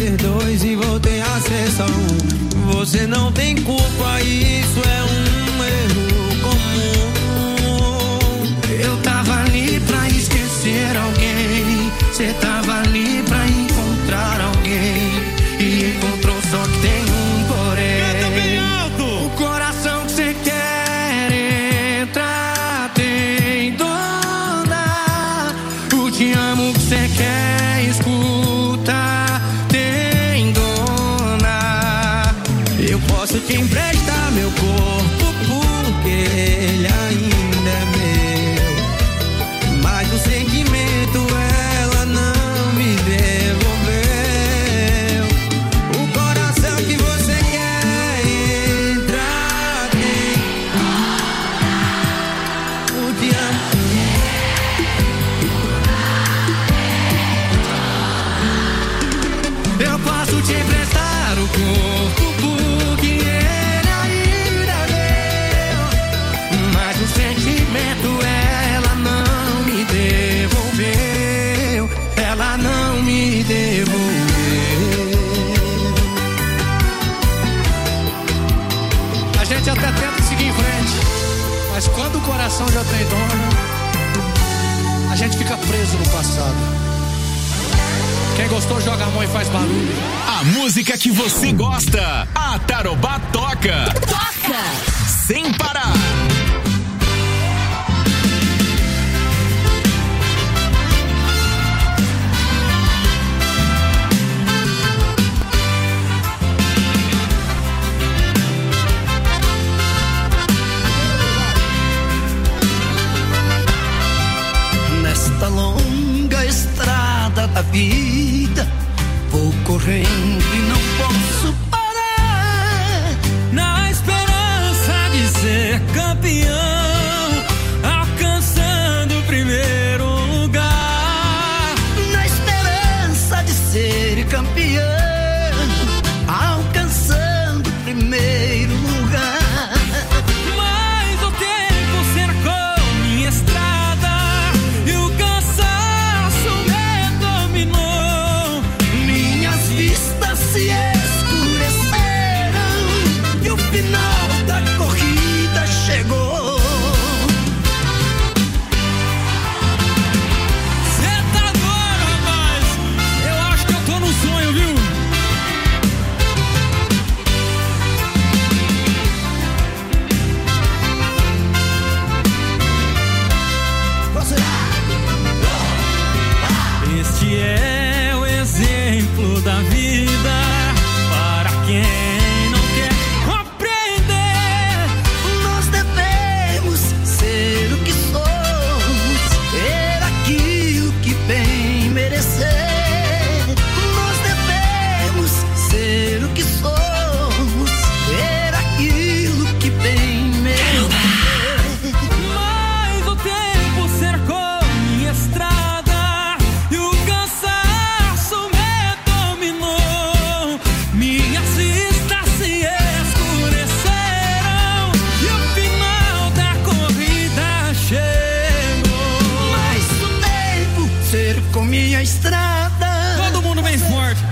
ser dois e voltei a ser só um. Você não tem culpa, isso é um erro comum. Eu tava ali pra esquecer alguém, cê tava ali pra encontrar alguém, e encontrou, só que tem um porém. O coração que cê quer entrar tem dona. O te amo que cê quer escutar tem dona. Eu posso te emprestar meu corpo porque ele ainda é meu, mas o sentimento ela não me devolveu. O coração que você quer entrar tem. O te amo. Eu posso te emprestar o corpo porque ele ainda é meu, mas o sentimento ela não me devolveu. Ela não me devolveu. A gente até tenta seguir em frente, mas quando o coração já tem dono, a gente fica preso no passado. Quem gostou joga a mão e faz barulho. A música que você gosta, a Tarobá toca. Toca! Sem parar. Nesta longa estrada da vida, vou correndo e não posso parar, Na esperança de ser campeão, alcançando o primeiro lugar. na esperança de ser campeão, alcançando o primeiro lugar. Mas o tempo cercou minha estrada e o cansaço me dominou. Minhas vistas se escureceram e o final da corrida chegou. Cê tá doido, rapaz? Eu acho que eu tô num sonho, viu? Este é o exemplo da vida para quem não quer compreender. Nós devemos ser o que somos, ter aquilo que bem merecer. Nós devemos ser o que somos, ter aquilo que bem merecer. Mas o tempo cercou minha estrada e o cansaço me dominou. Minhas vistas se escureceram e o final da corrida chegou. Mas o tempo cercou minha estrada. Todo mundo bem forte.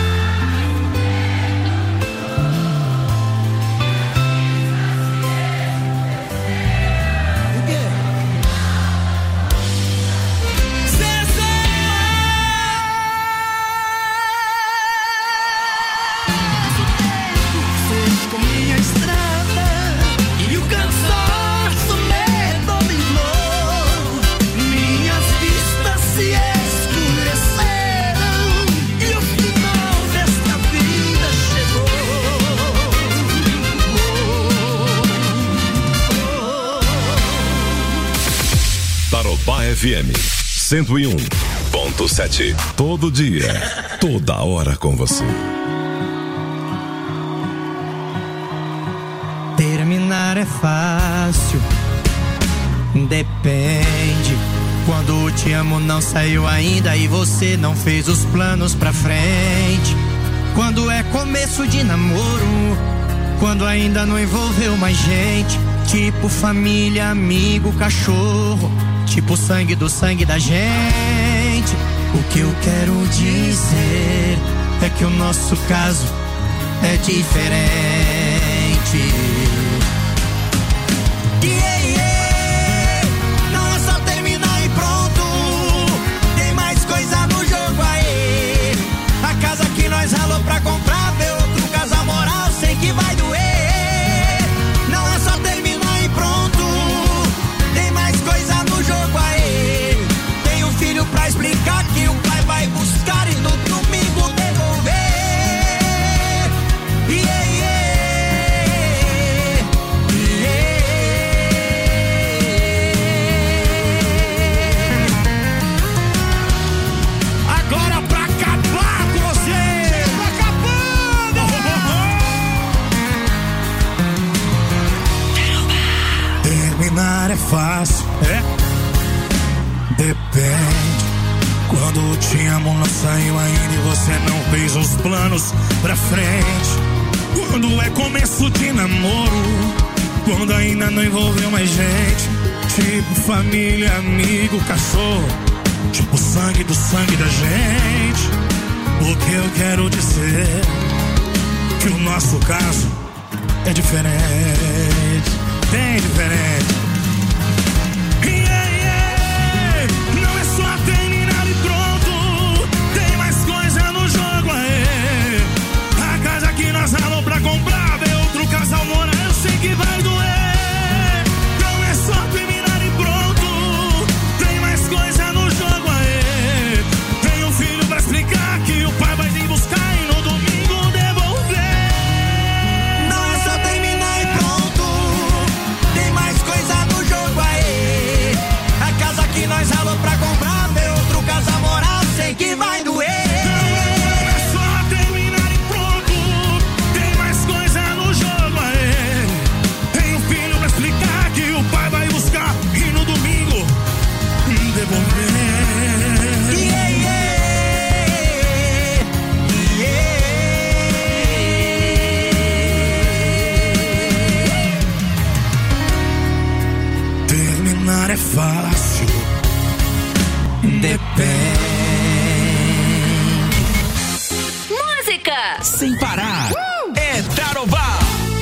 Cercou minha estrada e o cansaço me dominou. Minhas vistas se escureceram e o final desta vida chegou. Tarobá FM 101.7. Todo dia, toda hora com você. Terminar é fácil, depende. Quando o te amo não saiu ainda e você não fez os planos pra frente. Quando é começo de namoro, quando ainda não envolveu mais gente. Tipo família, amigo, cachorro, tipo sangue do sangue da gente. O que eu quero dizer é que o nosso caso é diferente. Não é só terminar e pronto, tem mais coisa no jogo aí. A casa que nós ralou pra comprar, ver outro casal moral, sei que vai doer. Não é só terminar e pronto, tem mais coisa no jogo aí. Tem um filho pra explicar que o pai vai buscar e no domingo devolver. Agora pra acabar com você, tá acabando. Terminar é fácil, depende. Quando te amo não saiu ainda e você não fez os planos pra frente. Quando é começo de namoro, quando ainda não envolveu mais gente. Tipo família, amigo, cachorro, tipo sangue do sangue da gente. O que eu quero dizer que o nosso caso é diferente, bem diferente. Não é só terminar e pronto, tem mais coisa no jogo aí. A casa que nós ralou pra comprar, ver outro casal morar, eu sei que vai doer. Não é só terminar e pronto, tem mais coisa no jogo aí. Tem um filho pra explicar que o pai vai vir buscar e no domingo devolver. Não é só terminar e pronto, tem mais coisa no jogo aí. A casa que nós ralou pra comprar, ver outro casal morar, sei que vai doer. Não é só terminar e pronto, tem mais coisa no jogo aí. Tem um filho pra explicar que o pai vai buscar e no domingo devolver. Terminar é fácil, depende. Música sem parar. É Tarobá.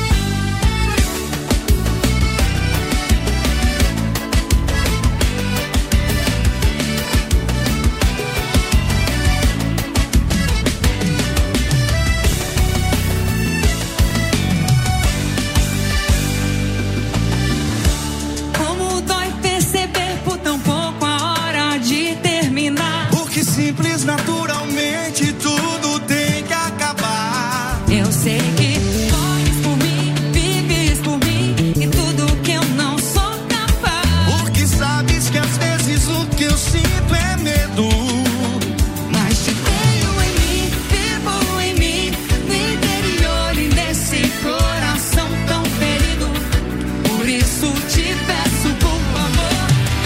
Como dói perceber por tão pouco a hora de terminar. Porque simples, naturalmente, tudo tem que acabar. Eu sei que morres por mim, vives por mim, e tudo que eu não sou capaz. Porque sabes que às vezes o que eu sinto é medo. Mas te tenho em mim, vivo em mim, no interior e nesse coração tão ferido. Por isso te peço, por favor,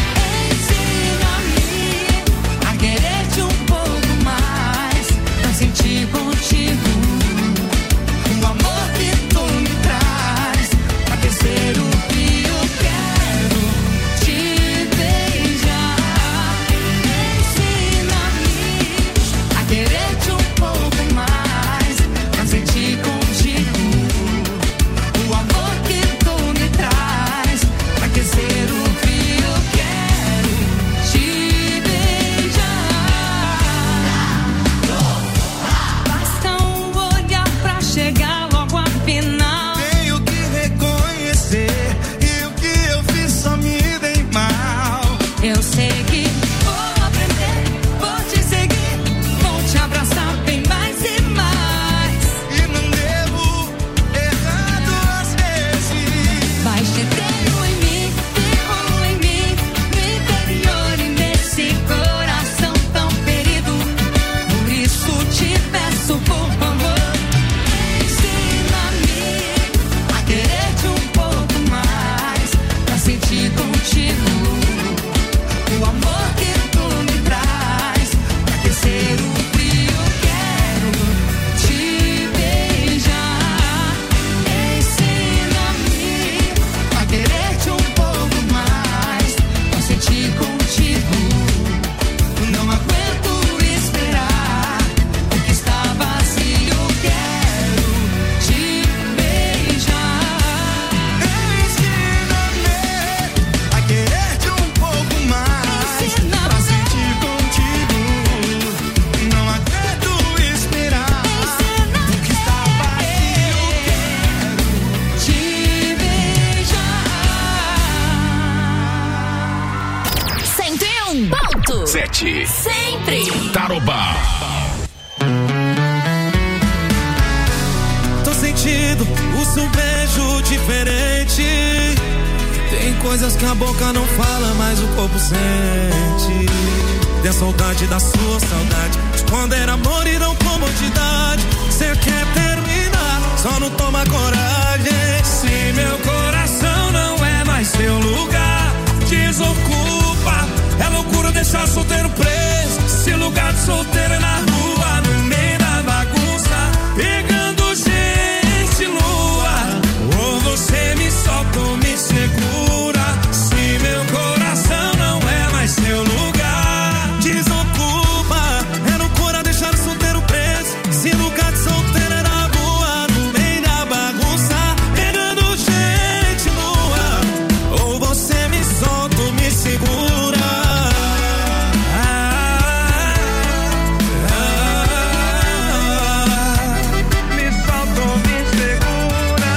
ensina-me a querer-te um pouco mais, pra sentir contigo o Curte. Sempre. Tarobá. Tô sentindo o seu beijo diferente. Tem coisas que a boca não fala, mas o corpo sente. Tem a saudade da sua saudade, de quando era amor e não comodidade. Cê quer terminar, só não toma coragem. Se meu coração não é mais seu lugar, desocupa. É loucura deixar solteiro preso. Se lugar de solteiro é na rua, no meio da bagunça, pegando gente nua. Ou você me solta ou me segura. Se meu coração não é mais seu lugar, desocupa. É loucura deixar o solteiro preso. Se lugar de solteiro é na rua, no meio da bagunça, pegando gente nua. Ou você me solta ou me segura. Me solta ou me segura.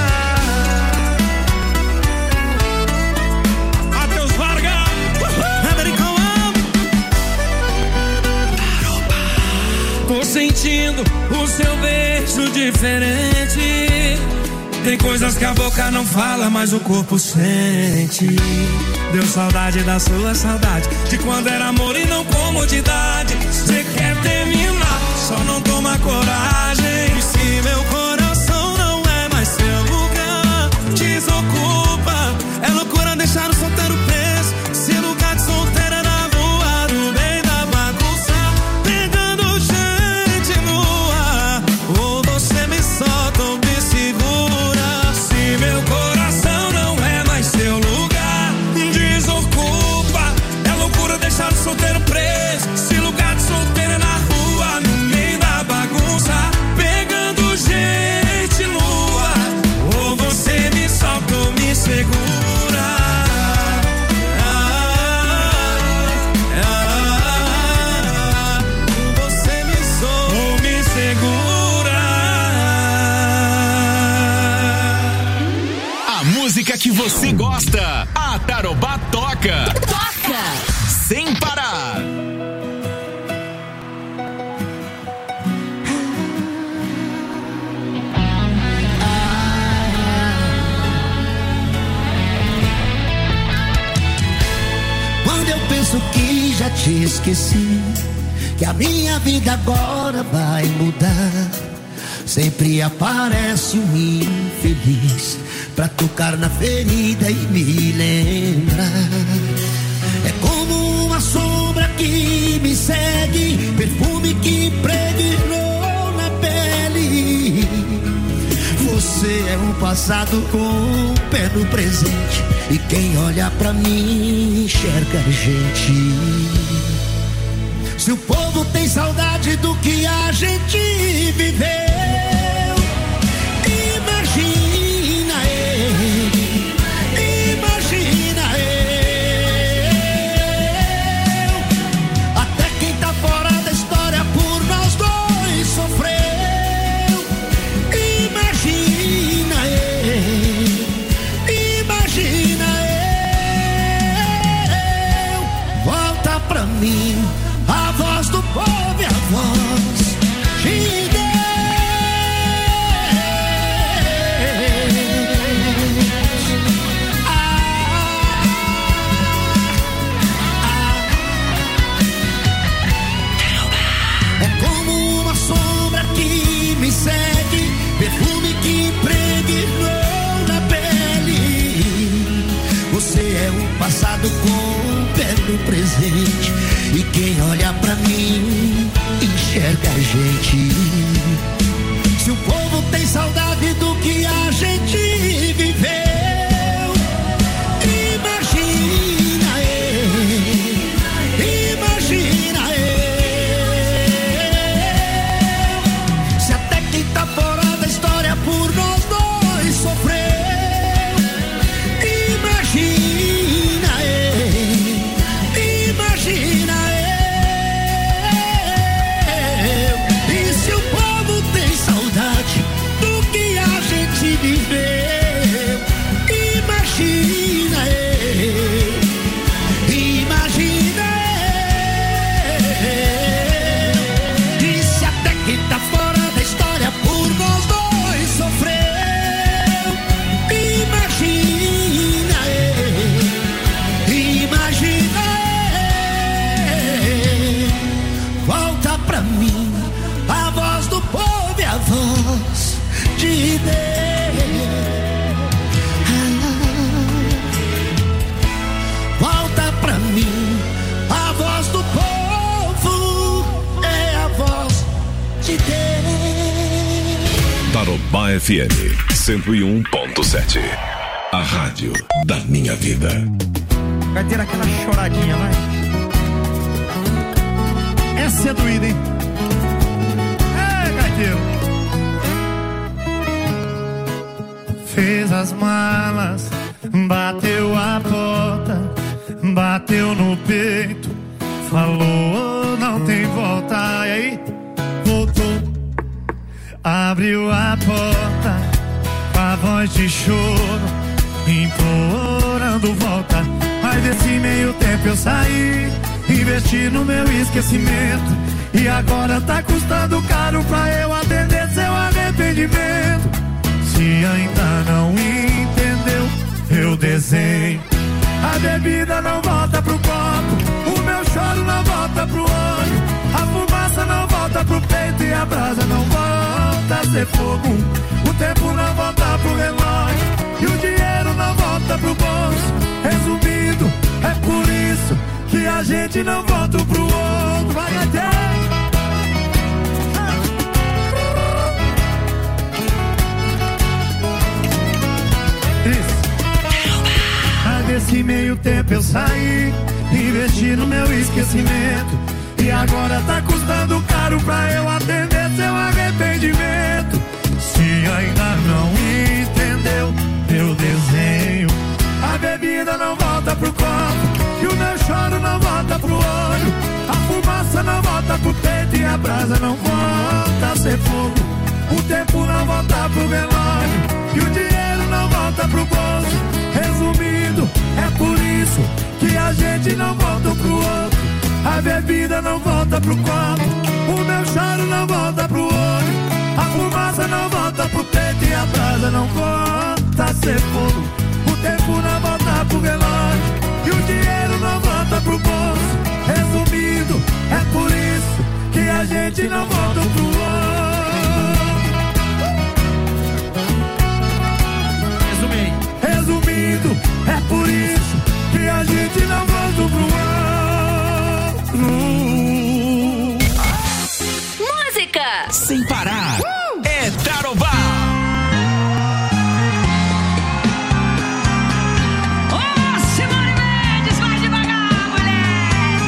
Matheus Vargas, American Up. Tô sentindo o seu beijo diferente. Tem coisas que a boca não fala, mas o corpo sente. Deu saudade da sua saudade, de quando era amor e não comodidade. Cê quer terminar, só não toma coragem. E se meu coração não é mais seu lugar, desocupa. É loucura deixar o solteiro preso. Se lugar de solteiro é na rua, no meio da bagunça, pegando gente nua. Ou você me solta ou me segura. Se meu coração não é mais seu lugar, desocupa. É loucura deixar o solteiro preso. Se lugar de solteiro é na rua, no meio da bagunça, pegando gente nua. Ou você me solta ou me segura. Você me solta ou me segura. A música que você gosta, a Tarobá toca. Toca. Sem parar. Quando eu penso que já te esqueci, que a minha vida agora vai mudar, sempre aparece um infeliz pra tocar na ferida e me lembrar. É como uma sombra que me segue, perfume que impregnou na pele. Você é um passado com o pé no presente, e quem olha pra mim enxerga a gente. Se o povo tem saudade do que a gente viveu, imagina ele, imagina eu. Até quem tá fora da história por nós dois sofreu. Imagina ele, imagina eu. Volta pra mim a voz do povo e a voz de Deus. É como uma sombra que me segue, perfume que impregnou na pele. Você é o passado com o pé no presente, e quem olha pra mim enxerga a gente. Se o povo tem saudade do que a gente viveu, imagina ele, imagina eu. Se até quem tá fora da história por nós dois sofreu, imagina ele, imagina eu. E se o povo tem saudade do que a gente viveu, imagina eu, imagina eu. Tarobá FM 101.7. A rádio da minha vida. Vai ter aquela choradinha, vai. Essa é doída, hein? É, gaiteiro. Fez as malas, bateu a porta, bateu no peito, falou não tem volta. E aí, voltou, abriu a porta com a voz de choro, implorando volta. Mas desse meio tempo eu saí, investi no meu esquecimento, e agora tá custando caro pra eu atender seu arrependimento. Se ainda não entendeu, eu desenho. A bebida não volta pro copo, o meu choro não volta pro olho, a fumaça não volta pro peito e a brasa não volta a ser fogo. O tempo não volta pro relógio e o dinheiro não volta pro bolso. Resumindo, é por isso que a gente não volta pro outro. Vai até. Nesse meio tempo eu saí, investi no meu esquecimento, e agora tá custando caro pra eu atender seu arrependimento. Se ainda não entendeu, eu desenho. A bebida não volta pro copo, e o meu choro não volta pro olho, a fumaça não volta pro peito e a brasa não volta a ser fogo. O tempo não volta pro relógio e o dinheiro não volta pro bolso. Resumindo, é por isso que a gente não volta pro outro. A bebida não volta pro copo, o meu choro não volta pro olho, a fumaça não volta pro peito e a brasa não volta a ser fogo. O tempo não volta pro relógio e o dinheiro não volta pro bolso. Resumindo, é por isso que a gente não volta pro outro. Resumindo, é por isso que a gente não volta pro outro. Música sem parar. É Tarobá. Ô, Simone Mendes, vai devagar, mulher.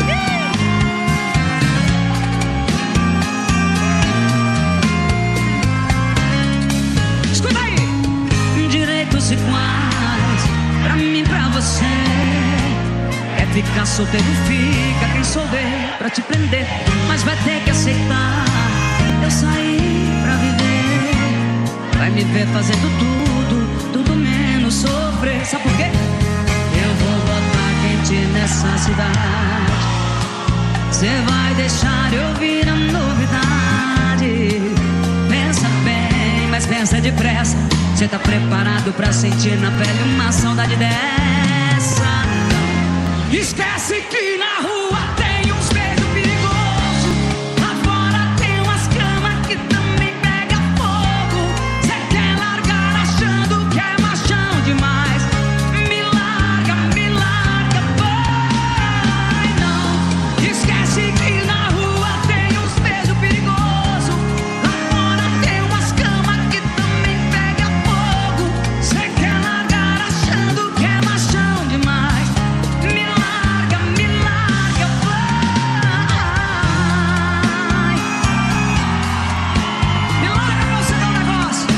Escuta aí. Direitos iguais pra mim, pra você. É ficar solteiro, fica quem souber pra te prender, mas vai ter que aceitar. Eu saí pra viver, vai me ver fazendo tudo, tudo menos sofrer. Sabe por quê? Eu vou botar quente nessa cidade. Cê vai deixar eu ouvir a novidade. Pensa bem, mas pensa depressa. Cê tá preparado pra sentir na pele uma saudade dessa? Não. Esquece que na rua tem uns beijos perigosos, lá fora tem umas camas que também pega fogo. Cê quer largar achando que é machão demais? Me larga, vai não. Esquece que na rua tem uns beijos perigosos, lá fora tem umas camas que também pega fogo. Cê quer largar achando que é machão demais? Me larga, vai. Me larga pra você dar um negócio.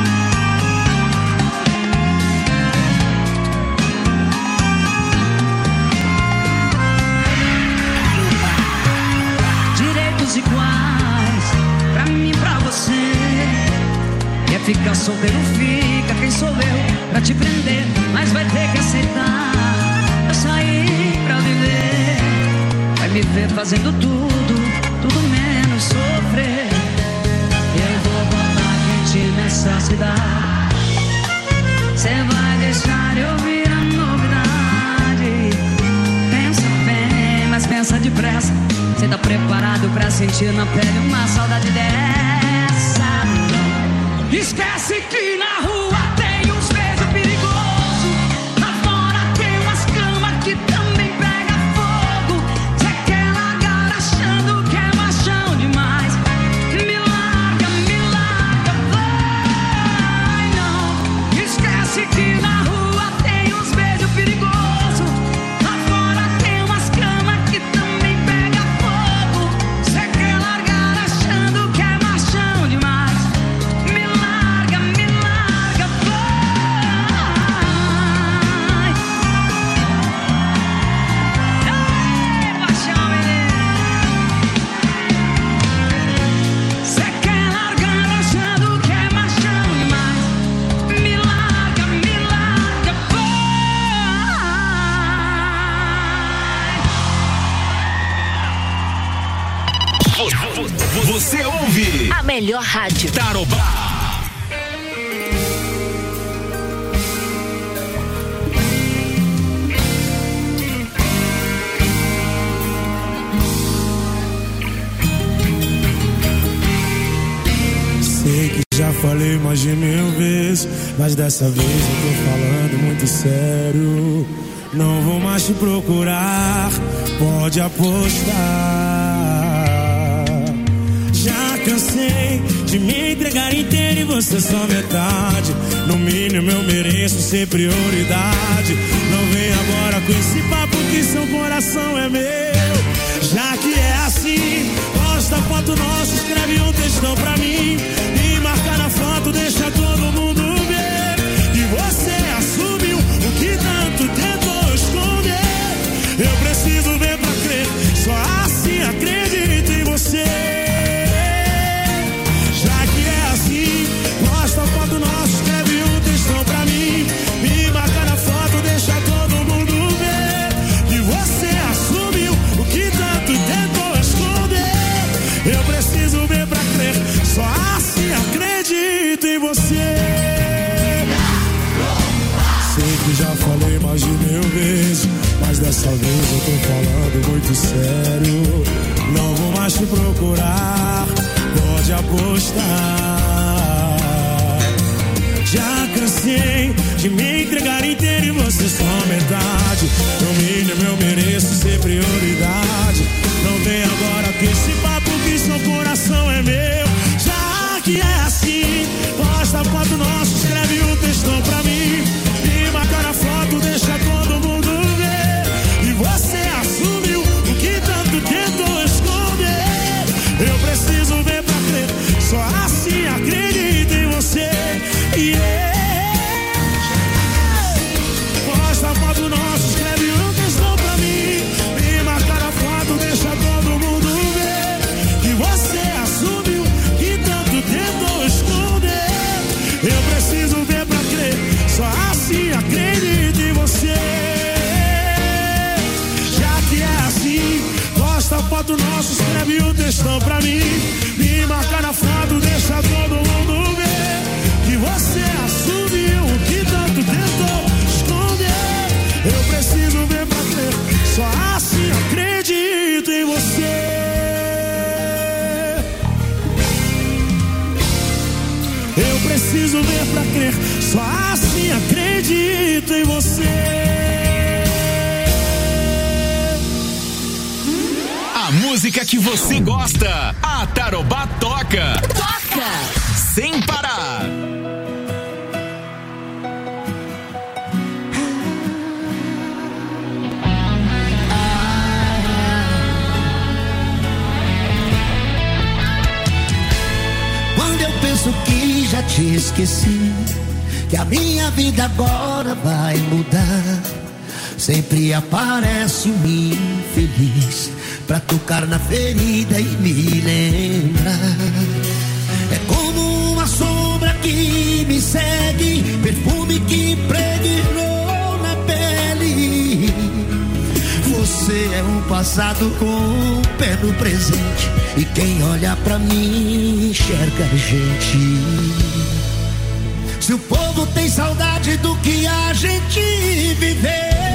Direitos iguais pra mim, pra você. Quer ficar solteiro, fica quem sou eu pra te prender, mas vai ter que aceitar. Eu saí pra viver, vai me ver fazendo tudo, tudo menos sofrer. Eu vou botar quente nessa cidade. Cê vai deixar eu ouvir a novidade. Pensa bem, mas pensa depressa. Cê tá preparado pra sentir na pele uma saudade dessa? Não. Esquece que na rua tem uns beijos perigosos, lá fora tem umas camas que também pega fogo. Cê quer largar achando que é machão demais? Me larga, vai. melhor rádio. Tarobá. Sei que já falei mais de 1000 vezes, mas dessa vez eu tô falando muito sério. Não vou mais te procurar, pode apostar. Já cansei de me entregar inteiro e você só metade. No mínimo eu mereço ser prioridade. Não vem agora com esse papo que seu coração é meu. Já que é assim, posta foto nossa, escreve um textão pra mim e marca na foto, deixa todo mundo ver que você assumiu o que tanto tentou esconder. Eu preciso ver pra crer, só assim acredito em você. Já que é assim, posta foto nossa, escreve um textão pra mim e marca na foto, deixa todo mundo ver que você assumiu o que tanto tentou esconder. Eu preciso ver pra crer, só assim acredito em você. Sei que já falei mais de 1000 vezes, mas dessa vez eu tô falando muito sério. Não vou mais te procurar, pode apostar. Já cansei de me entregar inteiro e você só metade. No mínimo eu mereço ser prioridade. Não vem agora com esse papo que seu coração é meu. Já que é assim, posta foto nossa, escreve um textão pra mim e marca na foto, deixa todo mundo ver. E você assumiu o que tanto tentou esconder. Eu preciso ver pra crer, só assim acredito em você. Posta foto nossa, escreve um textão pra mim e marca na foto, deixa todo mundo ver que você assumiu que tanto tentou esconder. Eu preciso ver pra crer, só assim acredito em você. Já que é assim, posta foto nossa, escreve um textão pra mim e marca na foto, deixa todo mundo ver que você assumiu o que tanto tentou esconder. Eu preciso ver pra crer, só assim acredito em você. Eu preciso ver pra crer, só assim acredito em você. A música que você gosta, a Tarobá toca. Toca sem parar. Quando eu penso que já te esqueci, que a minha vida agora vai mudar, sempre aparece um infeliz pra tocar na ferida e me lembrar. É como uma sombra que me segue, perfume que impregnou na pele. Você é um passado com o pé no presente, e quem olha pra mim enxerga a gente. Se o povo tem saudade do que a gente viveu,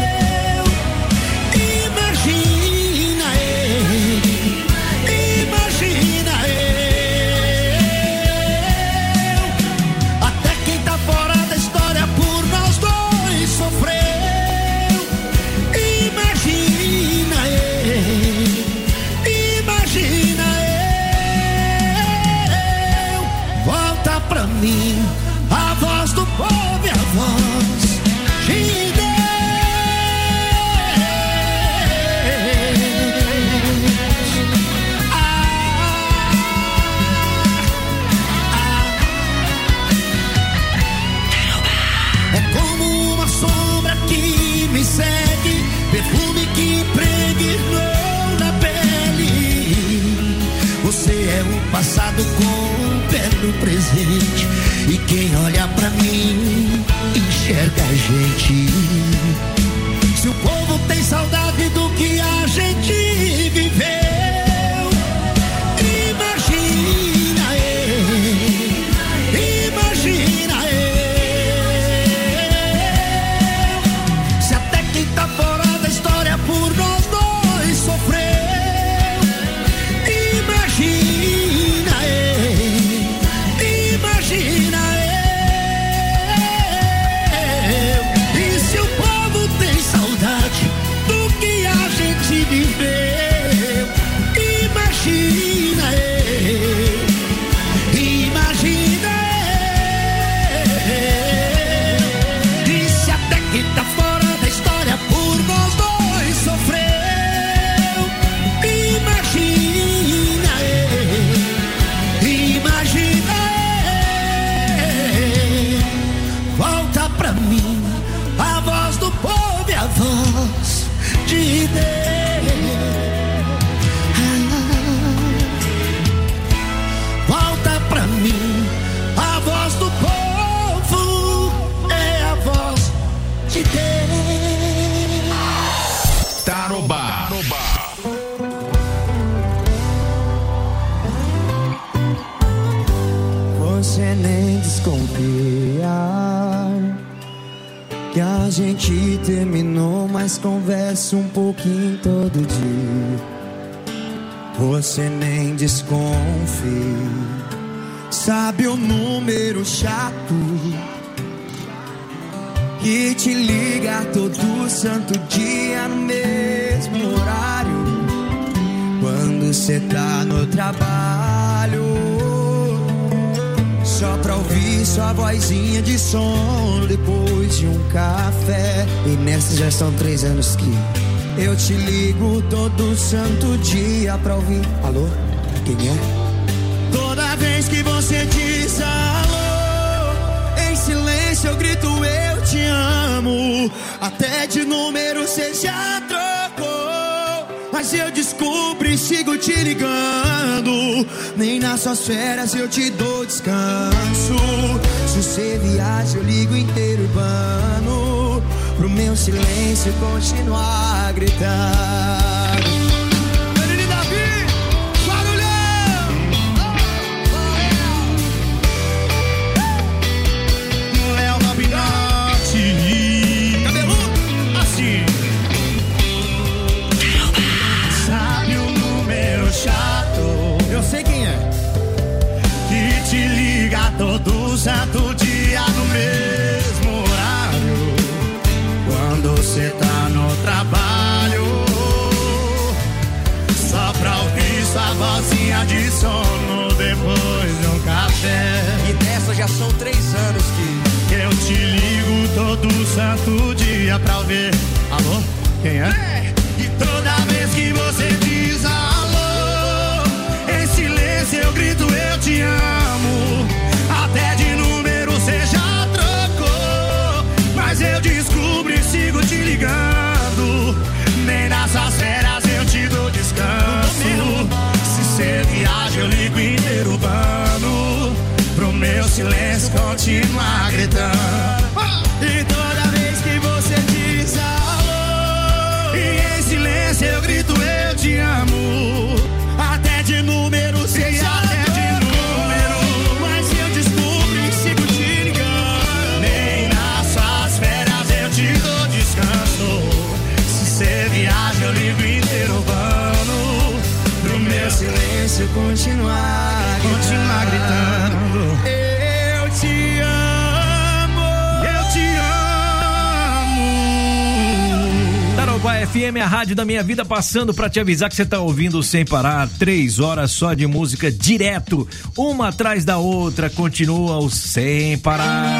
imagina ele, imagina eu. Até quem tá fora da história por nós dois sofreu. Imagina ele, imagina eu. Volta pra mim a voz do povo e a voz de Deus. É como uma sombra que me segue, perfume que impregnou na pele. Você é o passado com o pé no presente, e quem olha pra mim enxerga a gente. Se o povo tem saudade do que a gente viveu, imagina ele, gente terminou, mas conversa um pouquinho todo dia. Você nem desconfia. Sabe o número chato que te liga todo santo dia no mesmo horário, quando cê tá no trabalho, só pra ouvir sua vozinha de sono depois de um café. E nessa já são 3 anos que eu te ligo todo santo dia pra ouvir. Alô? Quem é? Toda vez que você diz alô, em silêncio eu grito eu te amo. Até de número cê já trocou, mas eu descubro e sigo te ligando. Nem nas suas férias eu te dou descanso. Se você viaja eu ligo inteiro urbano, pro meu silêncio continuar a gritar. Menino Davi, barulhão! Léo Gabinete, cabeludo, assim. Sabe o número chato? Eu sei quem é. Que te liga todo santo dia no mesmo horário, quando cê tá no trabalho, só pra ouvir sua vozinha de sono depois de um café. E dessa já são 3 anos que eu te ligo todo santo dia pra ouvir. Alô? Quem é? E toda vez que você diz alô, em silêncio eu grito eu te amo. Até de número cê já trocou, mas eu descubro e sigo te ligando. Nem nessas férias eu te dou descanso. Se cê viaja eu ligo inteiro urbano, pro meu silêncio continuar gritando. E toda vez que você diz alô, e em silêncio eu grito eu te amo. Até de número cê já até de número, mas eu descubro e sigo te ligando. Nem nas suas férias eu te dou descanso. Se cê viaja eu ligo inteiro urbano, pro meu silêncio continuar gritando. Eu te amo, eu te amo. Tarobá FM, a rádio da minha vida, passando pra te avisar que você tá ouvindo sem parar. 3 horas só de música direto, uma atrás da outra, continua o sem parar.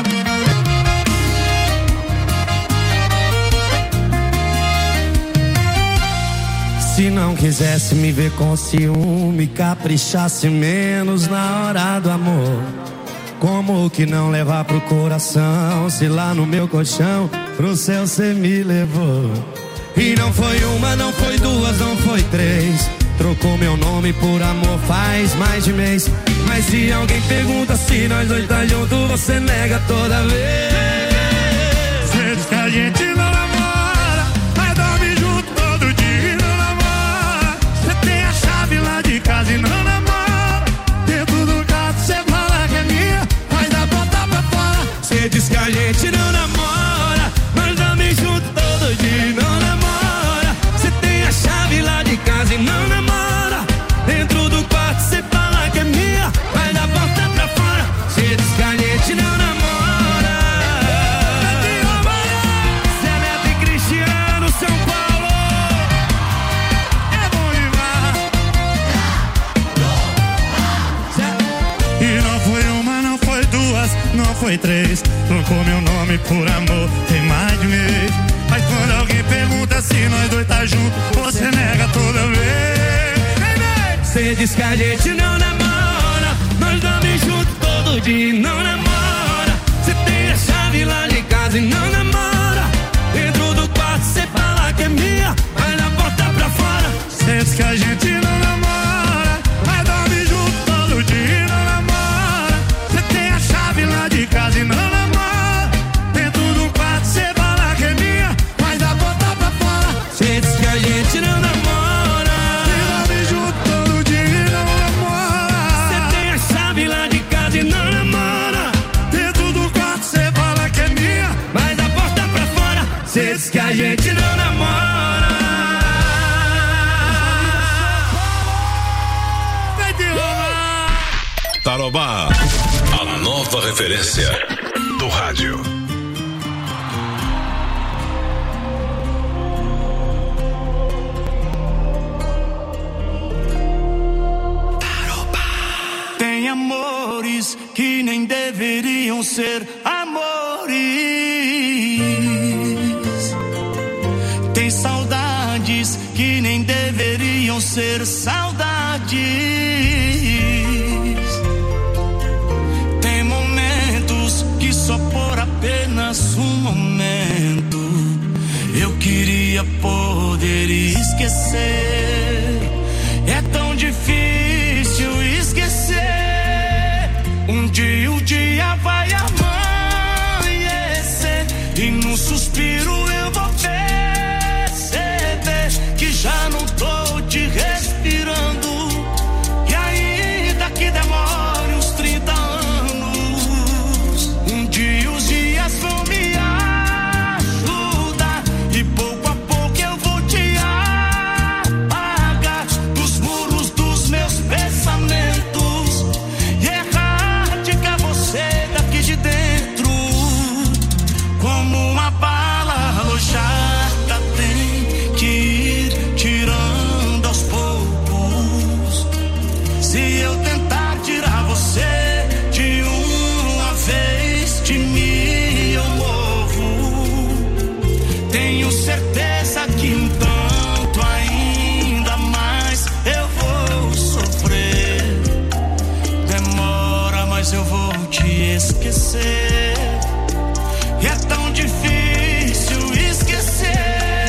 Se não quisesse me ver com ciúme, caprichasse menos na hora do amor. Como que não levar pro coração, se lá no meu colchão pro céu cê me levou? E não foi uma, não foi 2, não foi 3. Trocou meu nome por amor faz mais de mês. Mas se alguém pergunta se nós dois tá junto, você nega toda vez. Cê diz que a gente não namora, mas dorme junto todo dia. Não namora, cê tem a chave lá de casa e não namora. Dentro do carro cê fala que é minha, mas dá ponta pra fora. Cê diz que a gente não namora, mas dorme junto todo dia. Não namora, cê tem a chave lá de casa e não namora. Dentro do quarto cê fala que é minha, mas dá porta pra fora. Cê diz que a gente não namora. Zé Neto e Cristiano, São Paulo, é bom demais. E não foi uma, não foi 2, não foi 3. Trocou meu nome por amor tem mais de mês. Mas quando alguém pergunta se nós dois tá junto, você nega toda vez. Cê diz que a gente não namora, nós dormimos junto todo dia e não namora. Cê tem a chave lá de casa e não namora. Dentro do quarto cê fala que é minha, mas na porta pra fora. Cê diz que a gente não namora, mas dorme junto todo dia e não namora. Cê tem a chave lá de casa e não namora. Dentro do quarto cê fala que é minha, mas na porta pra fora. Cê diz que a gente não namora. Não namora, nova referência do rádio. Tem amores que nem deveriam ser amores. Tem saudades que nem deveriam ser saudades. Tem momentos que só por apenas um momento eu queria poder esquecer. É tão difícil esquecer. Um dia vai amanhecer e num suspiro eu vou perceber que já não tô te respirando. E ainda que demore uns 30 anos, um dia os dias vão me ajudar e pouco a pouco eu vou te apagar dos muros dos meus pensamentos e erradicar você daqui de dentro. Como uma bala alojada tem que ir tirando aos poucos. Se eu tentar tirar você de uma vez, de mim eu morro. Tenho certeza que um tanto ainda mais eu vou sofrer. Demora, mas eu vou te esquecer. E é tão difícil esquecer.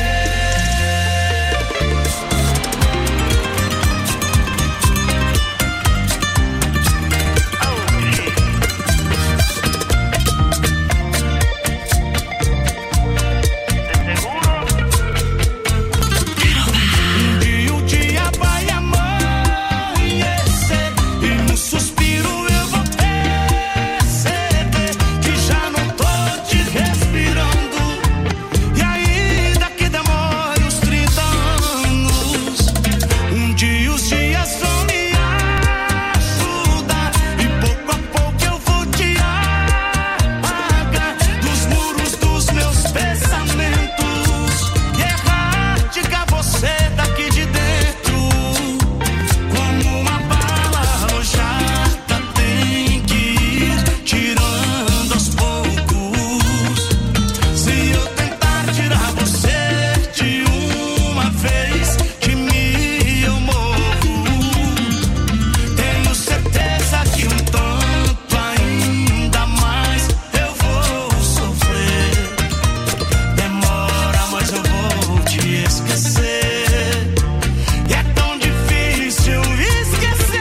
Um dia vai amanhecer e no suspiro eu vou perceber que já não tô te respirando. E ainda que demore uns 30 anos, um dia os dias vão me ajudar e pouco a pouco eu vou te apagar dos muros dos meus pensamentos e erradicar você daqui de dentro. Como uma bala alojada tem que ir tirando aos poucos. Se eu tentar tirar você de uma vez, de mim eu morro. Tenho certeza que um tanto ainda mais eu vou sofrer. Demora, mas eu vou te esquecer. E é tão difícil esquecer.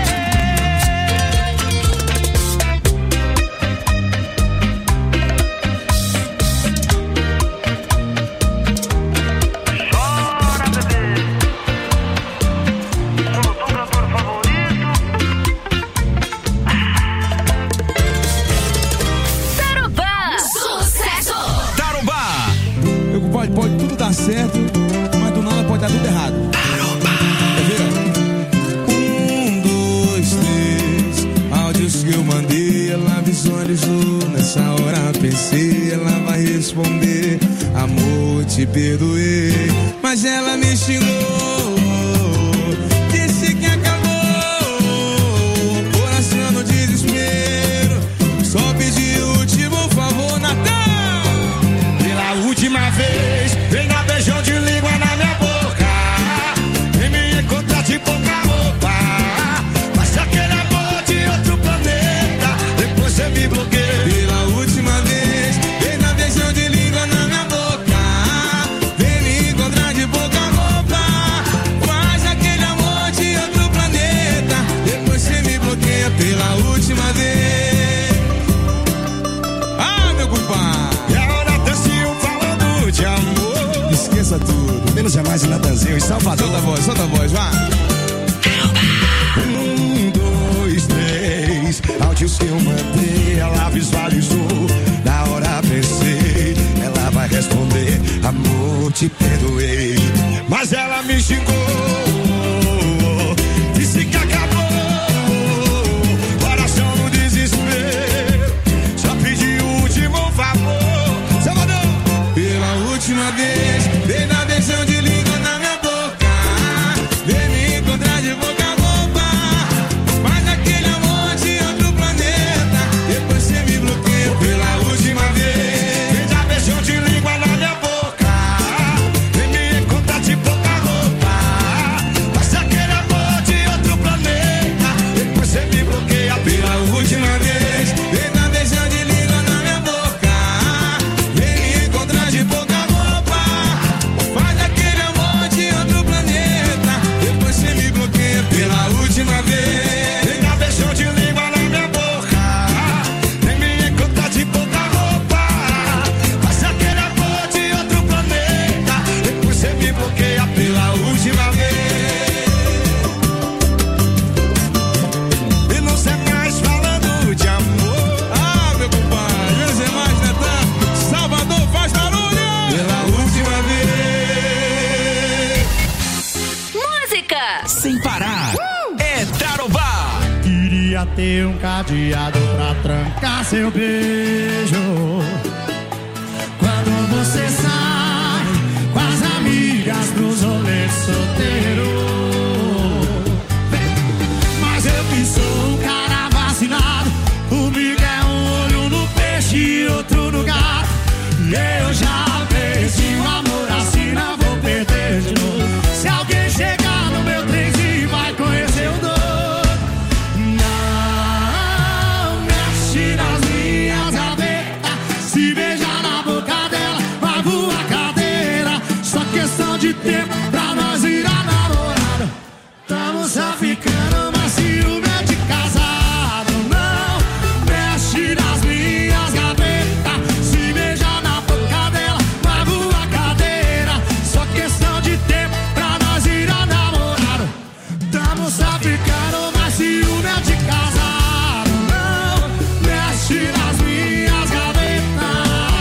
Chora, bebê. Sou o teu cantor favorito. Tarobá. Sucesso. Tarobá. Meu compadre, pode tudo dar certo, mas do nada pode dar tudo errado. Quer ver? 1, 2, 3. Áudios que eu mandei, ela visualizou. Nessa hora pensei, ela vai responder. Amor, te perdoei, mas ela me xingou. Disse que acabou, coração no desespero. Só pedi o último favor, Natal. Pela última vez, vem dar beijão de língua na minha boca. Vem me encontrar de pouca roupa. Mas aquele amor de outro planeta, depois você me bloqueia. Pela última vez, vem dar beijão de língua na minha boca. Vem me encontrar de pouca roupa. Faz aquele amor de outro planeta, depois você me bloqueia. Pela última vez. Ah, meu compadre. E agora Natanzinho falando de amor. Esqueça tudo, menos jamais Natanzinho em Salvador. Solta a voz, vá. 1, 2, 3. Áudios que eu mandei, ela visualizou. Na hora pensei, ela vai responder. Amor, te perdoei, mas ela me xingou. Disse que acabou, coração no desespero. ter um cadeado pra trancar seu beijo. Quando você sai com as amigas pros rolês solteiros. Mas eu que sou um cara vacinado, comigo é um olho no peixe e outro no gato. E eu já perdi o amor assim, não vou perder de novo. Se alguém chegar no meu trenzinho vai conhecer o doido. Não mexe nas minhas gavetas, se beijar na boca dela vai voar cadeira. Só questão de tempo pra nós virar namorado. Tamo só ficando, mas ciúme é de casado. Não mexe nas minhas gavetas, se beijar na boca dela vai voar cadeira. Só questão de tempo pra nós virar namorado. Tamo só ficando, mas ciúme é de casado. Não mexe nas minhas gavetas.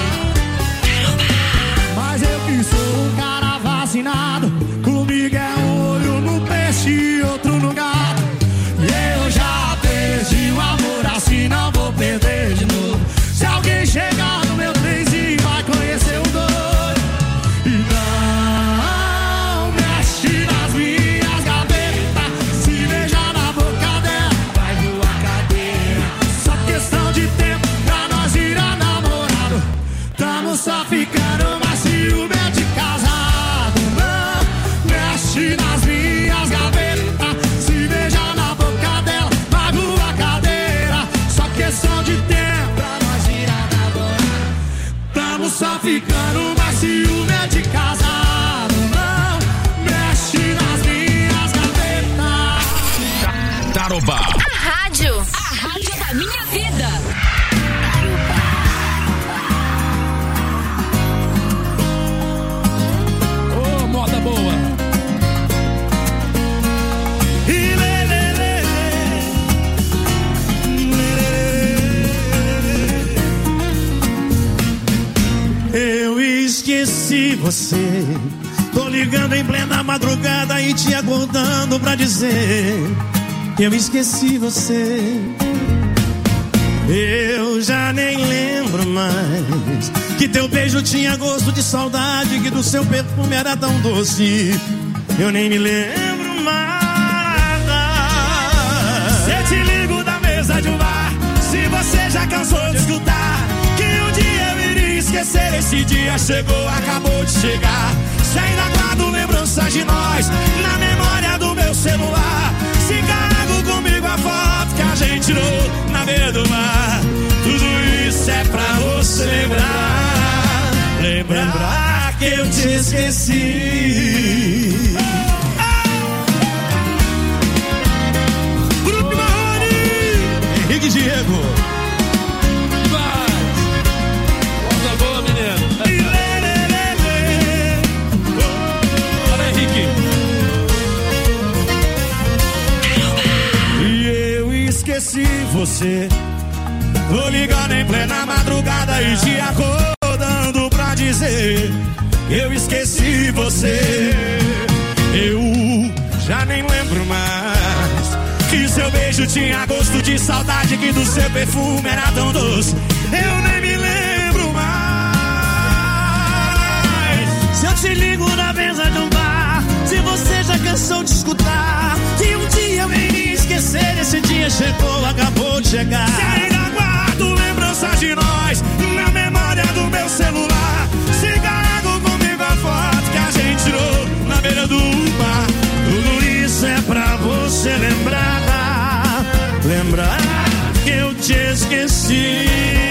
Mas eu que sou um cara vacinado, comigo é um olho no peixe e outro no gato. E eu já perdi o amor assim, não vou perder de novo. Se alguém chegar no meu trenzinho vai conhecer o doido. E não mexe nas minhas gavetas, se beijar na boca dela vai voar cadeira. Só questão de tempo pra nós virar namorado. Tamo só ficando, mas ciúme é de casado. Não mexe nas minhas gavetas, se beijar na boca dela vai voar cadeira. Só questão de tempo pra nós virar namorado. Tamo só ficando, mas ciúme é de casado. Não mexe nas minhas gavetas. Tarobá. A rádio da minha vida. Ô, moda boa. E lê, lê, lê, lê. Eu esqueci você. Tô ligando em plena madrugada e te acordando pra dizer que eu esqueci você. Eu já nem lembro mais que teu beijo tinha gosto de saudade, que do seu perfume era tão doce. Eu nem me lembro mais. Se eu te ligo da mesa de um bar, se você já cansou de escutar que um dia eu iria esquecer, esse dia chegou, acabou de chegar. Se ainda guardo lembranças de nós na memória do meu celular, se carrego comigo a foto que a gente tirou na beira do mar, tudo isso é pra você lembrar. Lembrar que eu te esqueci. Grupo Marrone, Henrique Diego. Volta boa, menino. Olha, Henrique. E eu esqueci você. Tô ligando em plena madrugada e te acordando pra dizer que eu esqueci você. Eu já nem lembro mais que seu beijo tinha gosto de saudade, que do seu perfume era tão doce. Eu nem me lembro mais. Se eu te ligo na mesa de um bar, se você já cansou de escutar que um dia eu iria esquecer, esse dia chegou, acabou de chegar. Se ainda guardo lembranças de nós na memória do meu celular, se carrego comigo a foto que a gente tirou na beira do mar, tudo isso é pra você lembrar. Lembrar que eu te esqueci.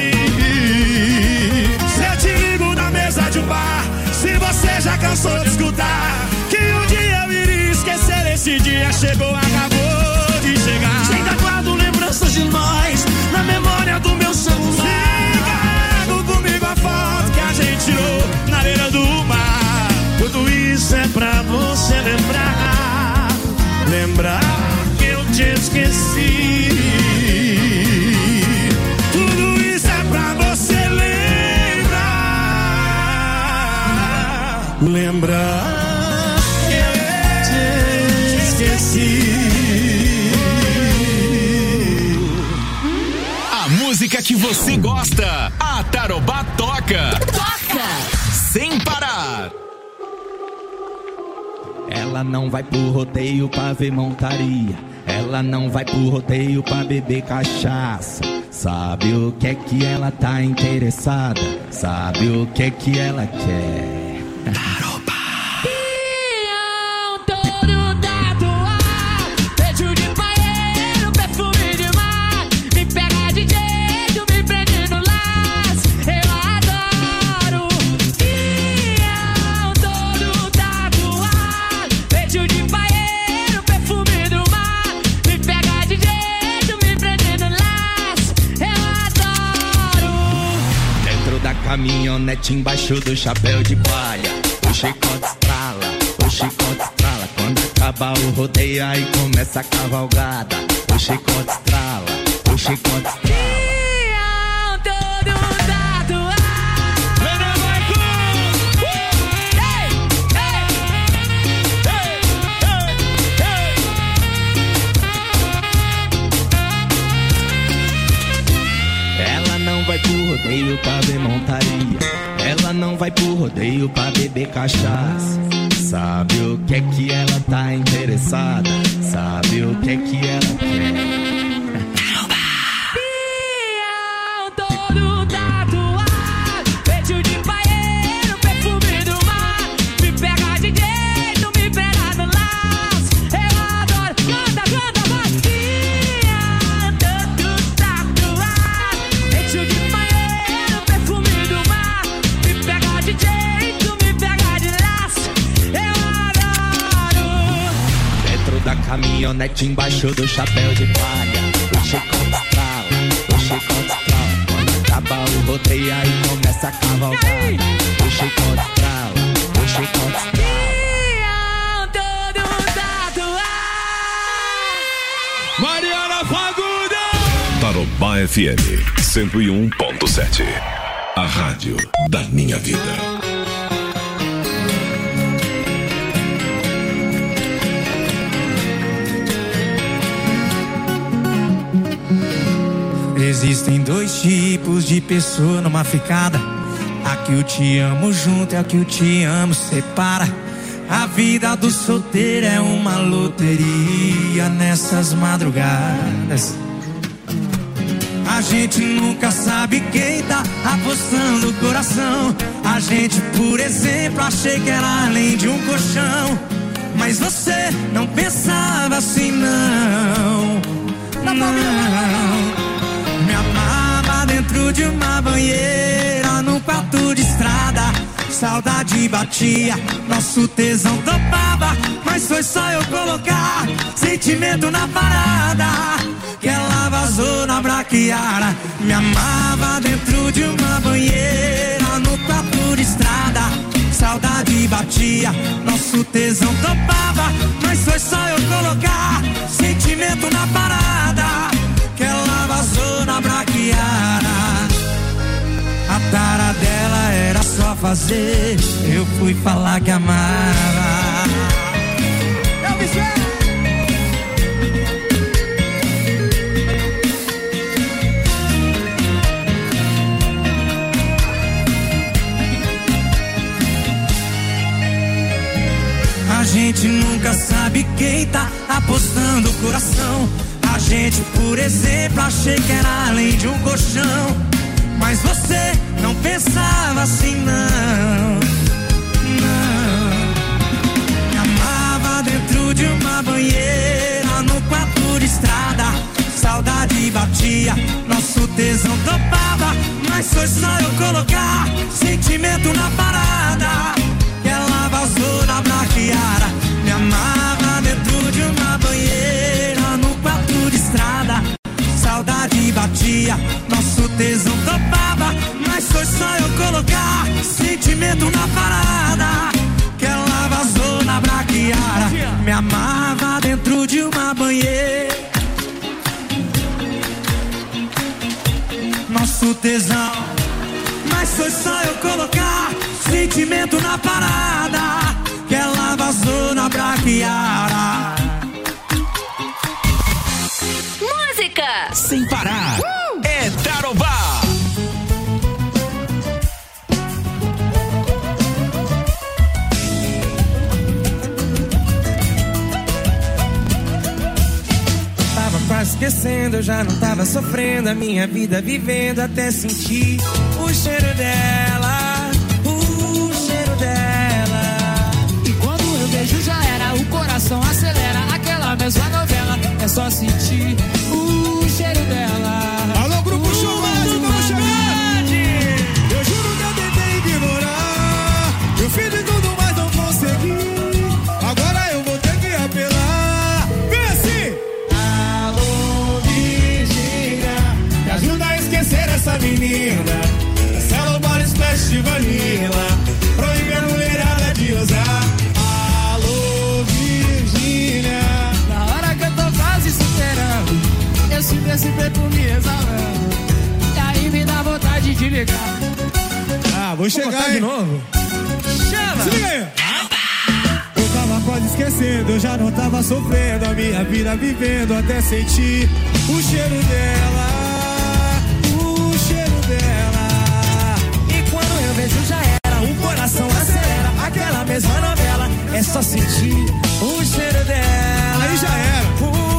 Se eu te ligo na mesa de um bar, se você já cansou de escutar que um dia eu iria esquecer, esse dia chegou, acabou de chegar. Se ainda guardo lembranças de nós na memória do meu celular, se carrego comigo a foto que a gente tirou na beira do mar, tudo isso é pra você lembrar. Lembrar que eu te esqueci. Tudo isso é pra você lembrar. Lembrar que eu te esqueci. música que você gosta. A Tarobá toca. Toca. Sem parar. Ela não vai pro rodeio pra ver montaria. Ela não vai pro rodeio pra beber cachaça. Sabe o que é que ela tá interessada? Sabe o que é que ela quer? Tarobá. Caminhonete embaixo do chapéu de palha. O chicote estrala. Quando acaba o rodeio aí começa a cavalgada. O chicote estrala. Ela não vai pro rodeio pra ver montaria. Ela não vai pro rodeio pra beber cachaça. Sabe o que é que ela tá interessada? Sabe o que é que ela quer? Caminhonete embaixo do chapéu de palha. O chicote estrala. Quando acaba o rodeio aí começa a cavalgada. O chicote estrala. Mariana Faguda. Tarobá FM 101.7. A rádio da minha vida. Existem dois tipos de pessoa numa ficada. A que o te amo junto e a que o te amo separa. A vida do solteiro é uma loteria nessas madrugadas. A gente nunca sabe quem tá apostando o coração. A gente, por exemplo, achei que era além de um colchão. Mas você não pensava assim, não. Me amava dentro de uma banheira, num quarto de estrada. Saudade batia, nosso tesão topava. Mas foi só eu colocar sentimento na parada que ela vazou na braquiara. Me amava dentro de uma banheira, no quarto de estrada. Saudade batia, nosso tesão topava. Mas foi só eu colocar sentimento na parada que ela vazou na braquiara. A tara dela era só fazer, eu fui falar que amava. Eu me A gente nunca sabe quem tá apostando o coração. A gente, por exemplo, achei que era além de um colchão. Mas você não pensava assim, não. Me amava dentro de uma banheira, no quarto de estrada. Saudade batia, nosso tesão topava. Mas foi só eu colocar sentimento na parada que ela vazou na braquiara. Me amava dentro de uma banheira, no quarto de estrada. Saudade batia, nosso tesão topava. Mas foi só eu colocar sentimento na parada que ela vazou na braquiara. Me amava dentro de uma banheira, nosso tesão. Mas foi só eu colocar sentimento na parada que ela vazou na braquiara. Música Sem parar. É Tarobá. esquecendo, eu já não tava sofrendo a minha vida vivendo até sentir o cheiro dela, o cheiro dela. E quando eu beijo já era, o coração acelera, aquela mesma novela, é só sentir o cheiro dela. Alô, Grupo Showmate, estamos chegando! Eu juro que eu tentei ignorar, eu fiz de tudo, mas não consegui. Agora eu vou ter que apelar. Vem assim! Alô, Virgínia, me ajuda a esquecer essa menina. Cancela o body splash de vanilla, proíbe a mulherada de usar. Alô, Virgínia, Na hora que eu tô quase superando, eu sinto esse perfume exalando, e aí me dá vontade de ligar. Ah, vou chegar de novo. Chama! Se liga aí! Eu tava quase esquecendo, eu já não tava sofrendo a minha vida vivendo até sentir o cheiro dela, o cheiro dela. E quando eu vejo já era, o coração acelera, aquela mesma novela, é só sentir o cheiro dela. Aí já era.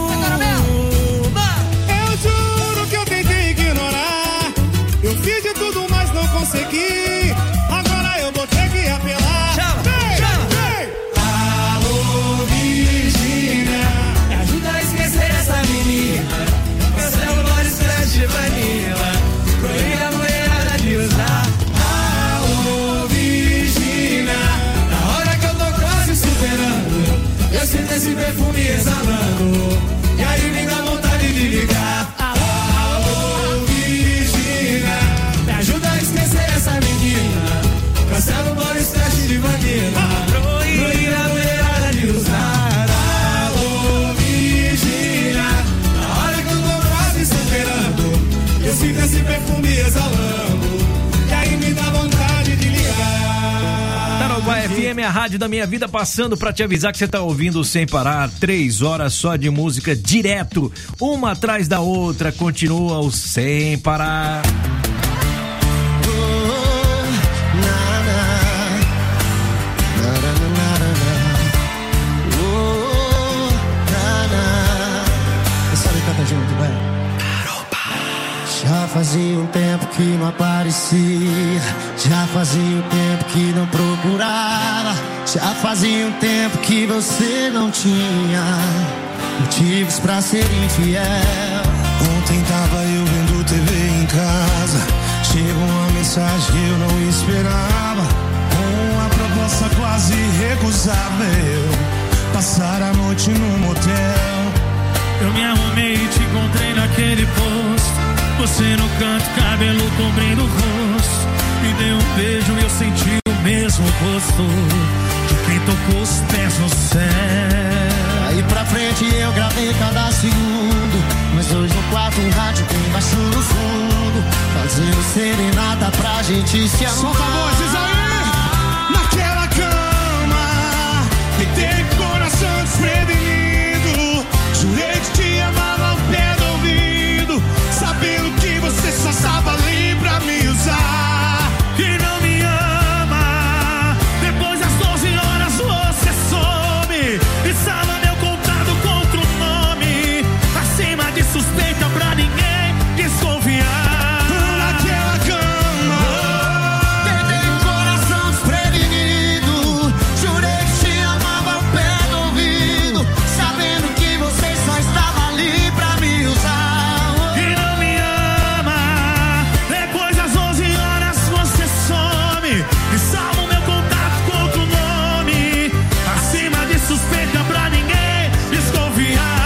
Eu juro que eu tentei ignorar, eu fiz de tudo, mas não consegui. Agora eu vou ter que apelar. Chama, Vem, chama. vem. Alô, Virgínia, me ajuda a esquecer essa menina. Cancela o body splash de vanilla, proíbe a mulherada de usar. Alô, Virgínia, na hora que eu tô quase superando, eu sinto esse perfume exalando, e aí me dá vontade de ligar. Alô, Virgínia, me ajuda a esquecer essa menina. Cancela o body splash de vanilla, proíbe a mulherada de usar. Alô, Virgínia, na hora que eu tô quase superando, eu sinto esse perfume exalando, e aí me dá vontade de ligar. Tarobá FM, a rádio da minha vida, passando pra te avisar que você tá ouvindo sem parar, 3 horas só de música direto, uma atrás da outra, continua o sem parar. Já fazia um tempo que não aparecia, já fazia um tempo que não procurava, já fazia um tempo que você não tinha motivos pra ser infiel. Ontem tava eu vendo TV em casa, chegou uma mensagem que eu não esperava, uma proposta quase recusável, passar a noite num motel. Eu me arrumei e te encontrei naquele posto, você no canto, cabelo cobrindo o rosto, me deu um beijo e eu senti o mesmo gosto de quem tocou os pés no céu. Aí pra frente eu gravei cada segundo, nós dois no quarto, um rádio bem baixo no fundo, fazendo serenata pra gente se amar. Solta a voz, diz aí! Naquela cama, que tem coração desprevenido, jurei que te amava ao pé do ouvido, sabendo que você só estava ali pra me usar. E não me ama, depois das 12 horas você some, e salva meu contato com outro nome, acima de suspeita pra ninguém desconfiar. Naquela cama, Tem um coração desprevenido, jurei que te amava ao pé do ouvido, sabendo que você só estava ali pra me usar. E não me ama, depois das 11 horas você some, e salva o meu contato com outro nome, acima de suspeita pra ninguém desconfiar.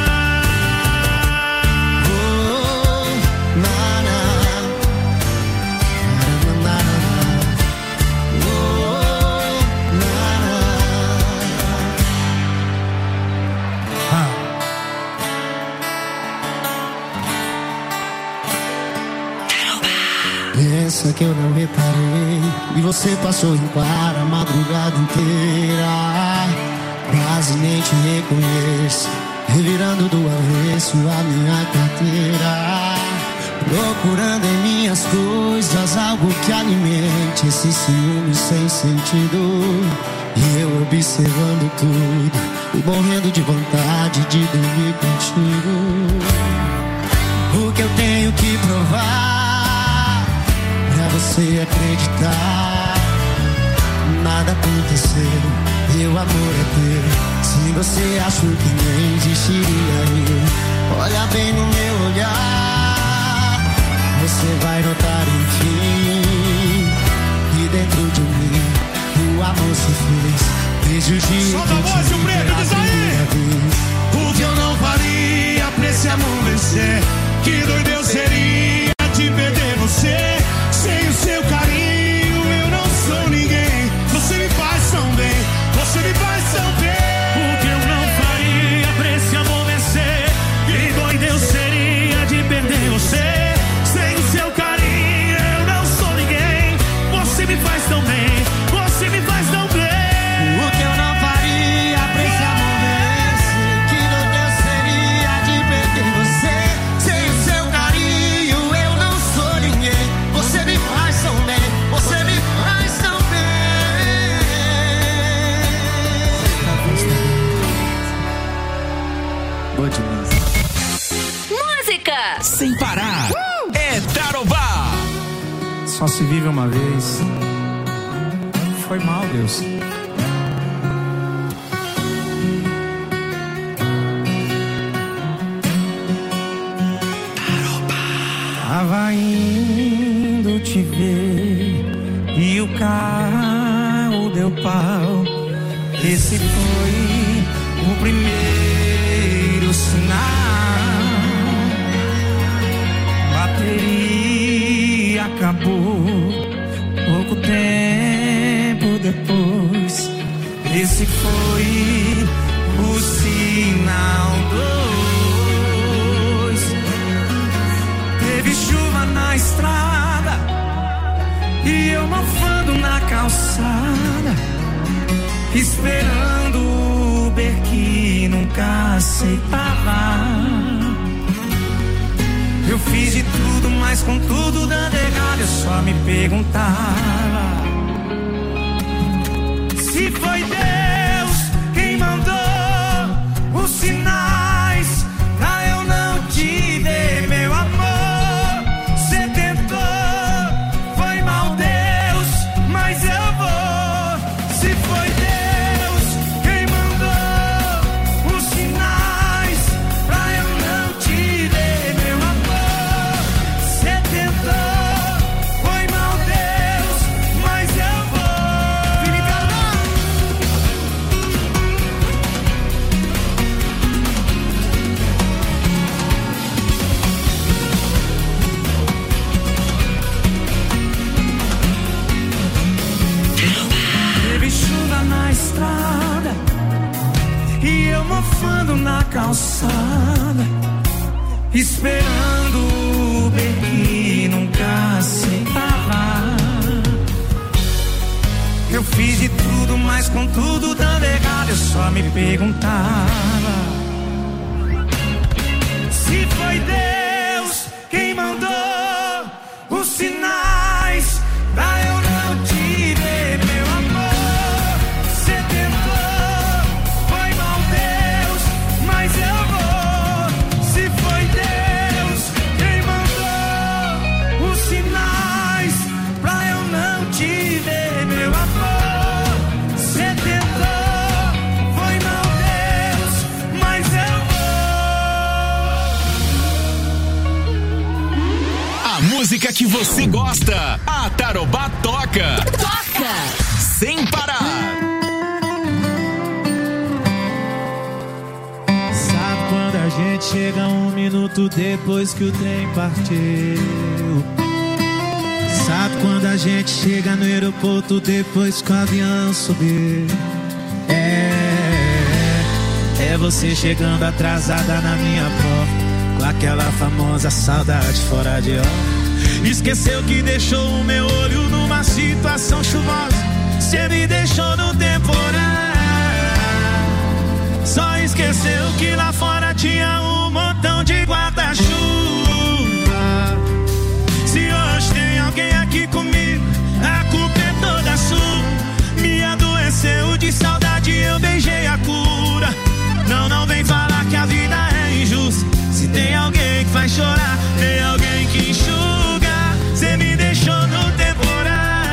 Pensa que eu não reparei, e você passou em claro a madrugada inteira, quase nem te reconheço, revirando do avesso a minha carteira, procurando em minhas coisas algo que alimente esse ciúme sem sentido, e eu observando tudo, e morrendo de vontade de dormir contigo. O que eu tenho que provar pra você acreditar? Nada aconteceu, meu amor é teu. Se você achou que nem existiria eu, olha bem no meu olhar, você vai notar enfim que dentro de mim o amor se fez. Desde o dia solta a voz, o preto, diz aí! O que eu não faria pra esse amor vencer? Que doido eu seria de perder você. Sem o seu carinho eu não sou ninguém. Você me faz tão bem, você me faz tão bem. O que eu não faria pra esse amor vencer? Que doido eu seria de perder você. Sem o seu carinho eu não sou ninguém. Você me faz tão bem, você me faz tão bem. O que eu não faria pra esse amor vencer? Que doido eu seria de perder você. Sem o seu carinho eu não sou ninguém. Você me faz tão bem, você me faz tão bem. Boa demais. Música Sem parar. É Tarobá. Só se vive uma vez. Foi mal, Deus. Tava indo te ver e o carro deu pau. Esse foi o primeiro sinal. Bateria acabou pouco tempo depois. Esse foi o sinal 2. Teve chuva na estrada e eu mofando na calçada, esperando o Uber que nunca aceitava. Eu fiz de tudo, mas com tudo dando errado. Eu só me perguntava se foi Deus quem mandou os sinais pra eu não te ver, meu amor. Cê tentou, foi mal, Deus, mas eu vou. Se foi Deus quem mandou os sinais pra eu não te ver, meu amor. Cê tentou, foi mal, Deus, mas eu vou. Felipe Alão. Teve chuva na estrada e eu mofando na calçada, esperando o Uber que nunca aceitava. Eu fiz de tudo, mas com tudo dando errado. Eu só me perguntava se foi Deus quem mandou os sinais pra eu não te ver, meu amor. Cê tentou, foi mal, Deus, mas eu vou. Se foi Deus quem mandou os sinais pra eu não te ver, meu amor. Cê tentou, foi mal, Deus, mas eu vou. A música que você gosta. A Tarobá toca. Toca Sem parar. Sabe quando a gente chega 1 minuto depois que o trem partiu? Sabe quando a gente chega no aeroporto depois que o avião subiu? É você chegando atrasada na minha porta, com aquela famosa saudade fora de hora. Esqueceu que deixou o meu olho numa situação chuvosa. Cê me deixou no temporal. Só esqueceu que lá fora tinha